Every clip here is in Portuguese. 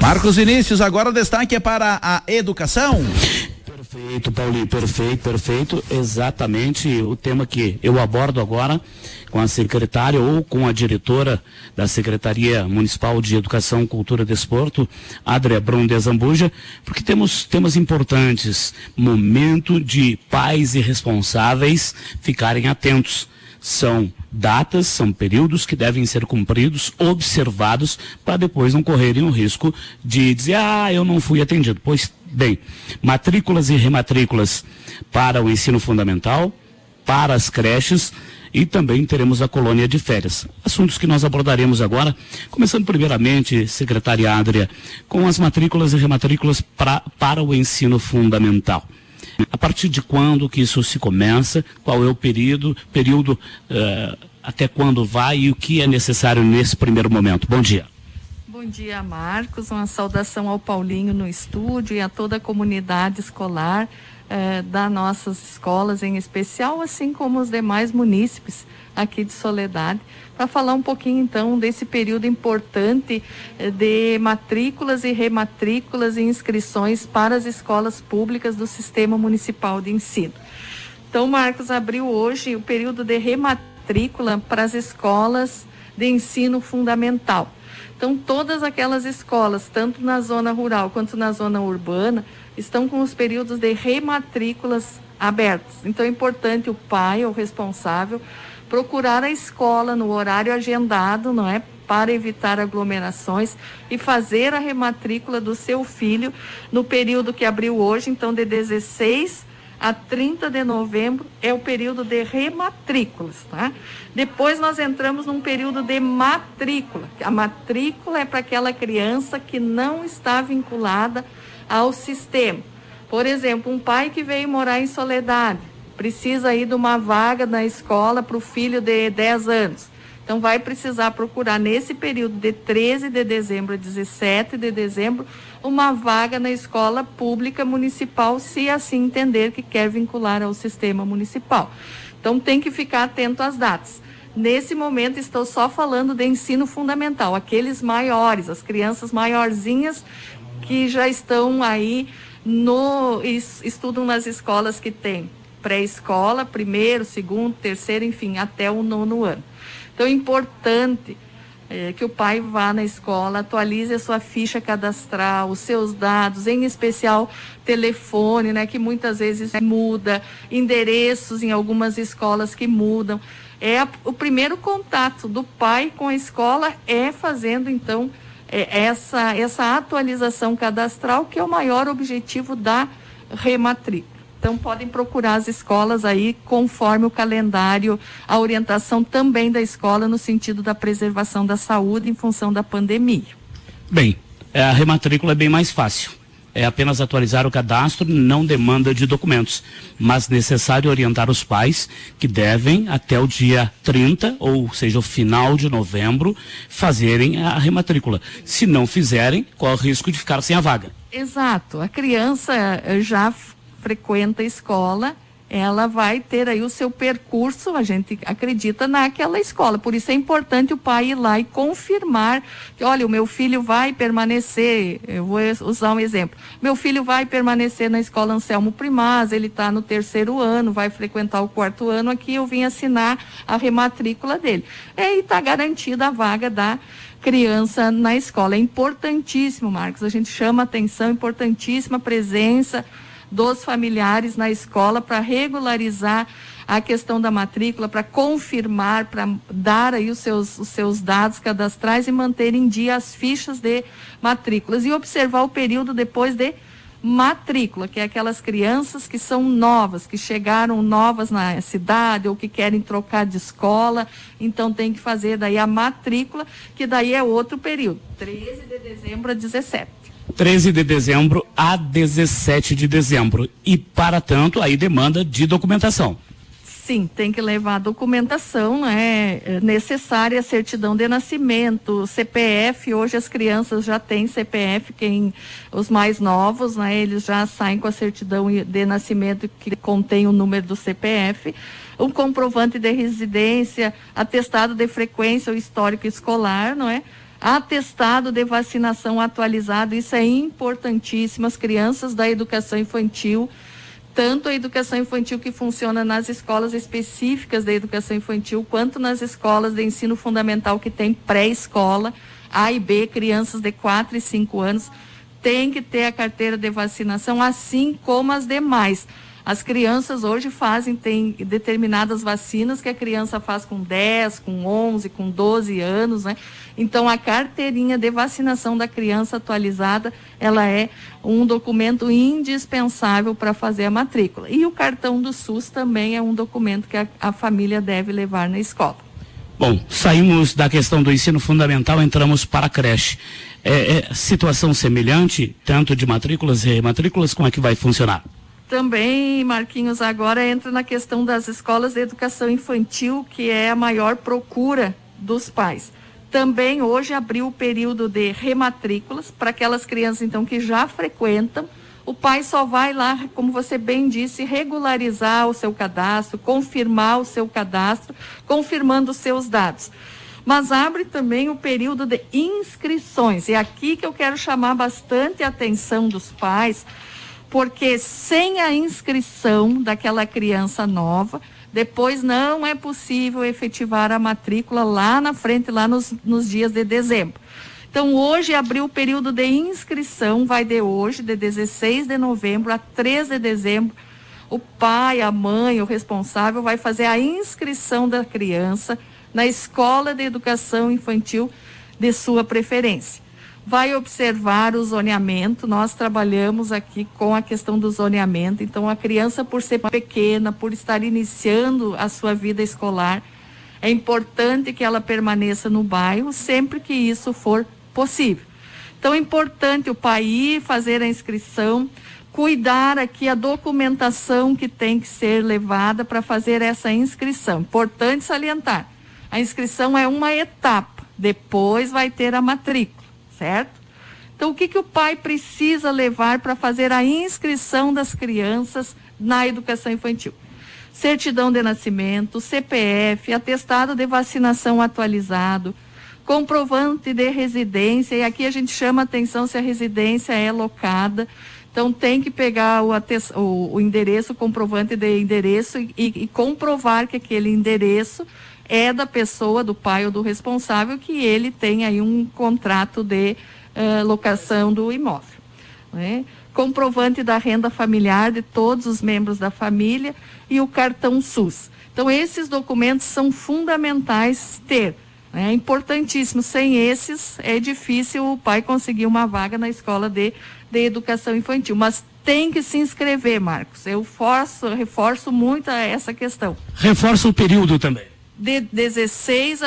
Marcos Vinícius, agora o destaque é para a educação. Perfeito, Paulinho, perfeito. Exatamente o tema que eu abordo agora com a secretária ou com a diretora da Secretaria Municipal de Educação, Cultura e Desporto, Adria Brum de Zambuja, porque temos temas importantes. Momento de pais e responsáveis ficarem atentos. São datas, são períodos que devem ser cumpridos, observados, para depois não correrem o risco de dizer, eu não fui atendido. Pois bem, matrículas e rematrículas para o ensino fundamental, para as creches, e também teremos a colônia de férias. Assuntos que nós abordaremos agora, começando primeiramente, secretária Adria, com as matrículas e rematrículas para o ensino fundamental. A partir de quando que isso se começa, qual é o período até quando vai e o que é necessário nesse primeiro momento? Bom dia. Bom dia, Marcos. Uma saudação ao Paulinho no estúdio e a toda a comunidade escolar das nossas escolas em especial, assim como os demais munícipes aqui de Soledade, para falar um pouquinho então desse período importante de matrículas e rematrículas e inscrições para as escolas públicas do Sistema Municipal de Ensino. Então, Marcos, abriu hoje o período de rematrícula para as escolas de ensino fundamental. Então, todas aquelas escolas, tanto na zona rural quanto na zona urbana, estão com os períodos de rematrículas abertos. Então, é importante o pai, o responsável, procurar a escola no horário agendado, não é? Para evitar aglomerações e fazer a rematrícula do seu filho no período que abriu hoje, então de 16 a 30 de novembro é o período de rematrículas, tá? Depois nós entramos num período de matrícula. A matrícula é para aquela criança que não está vinculada ao sistema. Por exemplo, um pai que veio morar em Soledade, precisa ir de uma vaga na escola para o filho de 10 anos. Então, vai precisar procurar nesse período de 13 de dezembro a 17 de dezembro uma vaga na escola pública municipal, se assim entender que quer vincular ao sistema municipal. Então, tem que ficar atento às datas. Nesse momento, estou só falando de ensino fundamental, aqueles maiores, as crianças maiorzinhas que já estão aí, estudam nas escolas que tem pré-escola, primeiro, segundo, terceiro, enfim, até o 9º ano. Então, é importante que o pai vá na escola, atualize a sua ficha cadastral, os seus dados, em especial telefone, né, que muitas vezes muda, endereços em algumas escolas que mudam. O primeiro contato do pai com a escola é fazendo, então, essa atualização cadastral, que é o maior objetivo da rematrícula. Então, podem procurar as escolas aí conforme o calendário, a orientação também da escola no sentido da preservação da saúde em função da pandemia. Bem, a rematrícula é bem mais fácil. É apenas atualizar o cadastro, não demanda de documentos, mas necessário orientar os pais que devem, até o dia 30, ou seja, o final de novembro, fazerem a rematrícula. Se não fizerem, corre o risco de ficar sem a vaga. Exato. A criança já frequenta a escola, ela vai ter aí o seu percurso, a gente acredita naquela escola, por isso é importante o pai ir lá e confirmar que, olha, o meu filho vai permanecer, eu vou usar um exemplo, meu filho vai permanecer na escola Anselmo Primaz, ele está no 3º ano, vai frequentar o 4º ano, aqui eu vim assinar a rematrícula dele. E aí está garantida a vaga da criança na escola. É importantíssimo, Marcos, a gente chama a atenção, importantíssima a presença dos familiares na escola para regularizar a questão da matrícula, para confirmar, para dar aí os seus dados cadastrais e manter em dia as fichas de matrículas e observar o período depois de matrícula, que é aquelas crianças que são novas, que chegaram novas na cidade ou que querem trocar de escola, então tem que fazer daí a matrícula, que daí é outro período, 13 de dezembro a 17. 13 de dezembro a 17 de dezembro. E, para tanto, aí demanda de documentação. Sim, tem que levar a documentação, é necessária a certidão de nascimento, CPF, hoje as crianças já têm CPF, os mais novos, né, eles já saem com a certidão de nascimento que contém o número do CPF, um comprovante de residência, atestado de frequência ou histórico escolar, não é? Atestado de vacinação atualizado, isso é importantíssimo. As crianças da educação infantil, tanto a educação infantil que funciona nas escolas específicas da educação infantil, quanto nas escolas de ensino fundamental que tem pré-escola, A e B, crianças de 4 e 5 anos, tem que ter a carteira de vacinação, assim como as demais. As crianças hoje tem determinadas vacinas que a criança faz com 10, com 11, com 12 anos, né? Então, a carteirinha de vacinação da criança atualizada, ela é um documento indispensável para fazer a matrícula. E o cartão do SUS também é um documento que a família deve levar na escola. Bom, saímos da questão do ensino fundamental, entramos para a creche. Situação semelhante, tanto de matrículas e rematrículas, como é que vai funcionar? Também, Marquinhos, agora entra na questão das escolas de educação infantil, que é a maior procura dos pais. Também hoje abriu o período de rematrículas para aquelas crianças, então, que já frequentam. O pai só vai lá, como você bem disse, regularizar o seu cadastro, confirmar o seu cadastro, confirmando os seus dados. Mas abre também o período de inscrições. E é aqui que eu quero chamar bastante a atenção dos pais, porque sem a inscrição daquela criança nova, depois não é possível efetivar a matrícula lá na frente, lá nos dias de dezembro. Então, hoje abriu o período de inscrição, vai de hoje, de 16 de novembro a 3 de dezembro. O pai, a mãe, o responsável vai fazer a inscrição da criança na escola de educação infantil de sua preferência. Vai observar o zoneamento, nós trabalhamos aqui com a questão do zoneamento, então a criança, por ser pequena, por estar iniciando a sua vida escolar, é importante que ela permaneça no bairro sempre que isso for possível. Então é importante o pai ir fazer a inscrição, cuidar aqui a documentação que tem que ser levada para fazer essa inscrição. Importante salientar, a inscrição é uma etapa, depois vai ter a matrícula. Certo? Então, o que o pai precisa levar para fazer a inscrição das crianças na educação infantil? Certidão de nascimento, CPF, atestado de vacinação atualizado, comprovante de residência, e aqui a gente chama atenção se a residência é locada. Então, tem que pegar o endereço, o comprovante de endereço e comprovar que aquele endereço é da pessoa, do pai ou do responsável, que ele tem aí um contrato de locação do imóvel, né? Comprovante da renda familiar de todos os membros da família e o cartão SUS. Então, esses documentos são fundamentais ter, né? É importantíssimo. Sem esses, é difícil o pai conseguir uma vaga na escola de educação infantil. Mas tem que se inscrever, Marcos. Eu reforço muito essa questão. Reforça o período também. De 16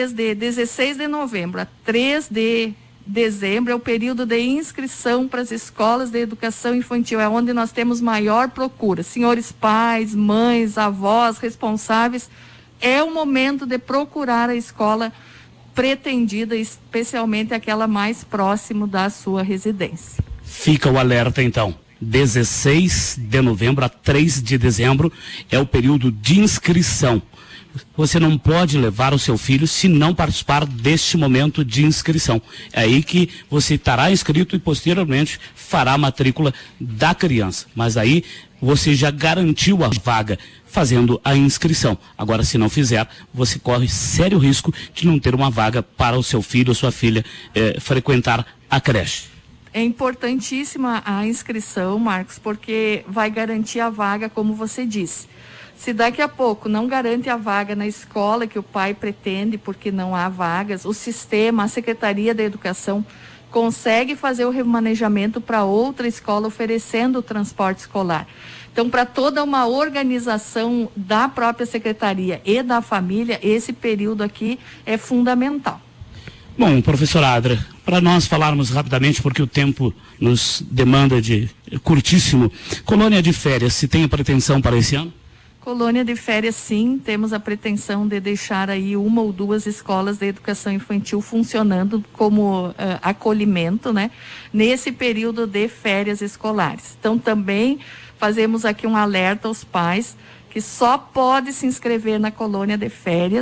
de novembro a 3 de dezembro é o período de inscrição para as escolas de educação infantil, é onde nós temos maior procura. Senhores pais, mães, avós, responsáveis, é o momento de procurar a escola pretendida, especialmente aquela mais próximo da sua residência. Fica o alerta, então. 16 de novembro a 3 de dezembro é o período de inscrição. Você não pode levar o seu filho se não participar deste momento de inscrição. É aí que você estará inscrito e posteriormente fará a matrícula da criança. Mas aí você já garantiu a vaga fazendo a inscrição. Agora, se não fizer, você corre sério risco de não ter uma vaga para o seu filho ou sua filha frequentar a creche. É importantíssima a inscrição, Marcos, porque vai garantir a vaga, como você disse. Se daqui a pouco não garante a vaga na escola que o pai pretende, porque não há vagas, o sistema, a Secretaria da Educação, consegue fazer o remanejamento para outra escola oferecendo o transporte escolar. Então, para toda uma organização da própria Secretaria e da família, esse período aqui é fundamental. Bom, professora Adra, para nós falarmos rapidamente, porque o tempo nos demanda de curtíssimo, colônia de férias, se tem a pretensão para esse ano? Colônia de férias, sim, temos a pretensão de deixar aí 1 ou 2 escolas de educação infantil funcionando como acolhimento, né? Nesse período de férias escolares. Então, também fazemos aqui um alerta aos pais que só pode se inscrever na colônia de férias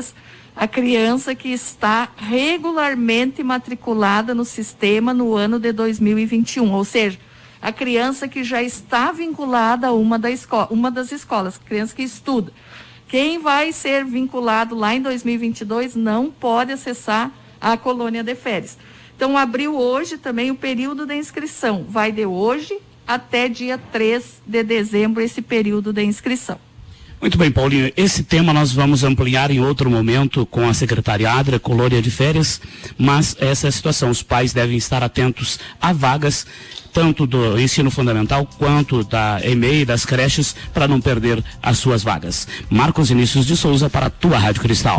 a criança que está regularmente matriculada no sistema no ano de 2021, ou seja, a criança que já está vinculada a uma das escolas, criança que estuda. Quem vai ser vinculado lá em 2022 não pode acessar a colônia de férias. Então, abriu hoje também o período de inscrição. Vai de hoje até dia 3 de dezembro esse período de inscrição. Muito bem, Paulinho. Esse tema nós vamos ampliar em outro momento com a secretária Adria, colônia de férias, mas essa é a situação. Os pais devem estar atentos a vagas, tanto do ensino fundamental quanto da EMEI, das creches, para não perder as suas vagas. Marcos Vinícius de Souza para a tua Rádio Cristal.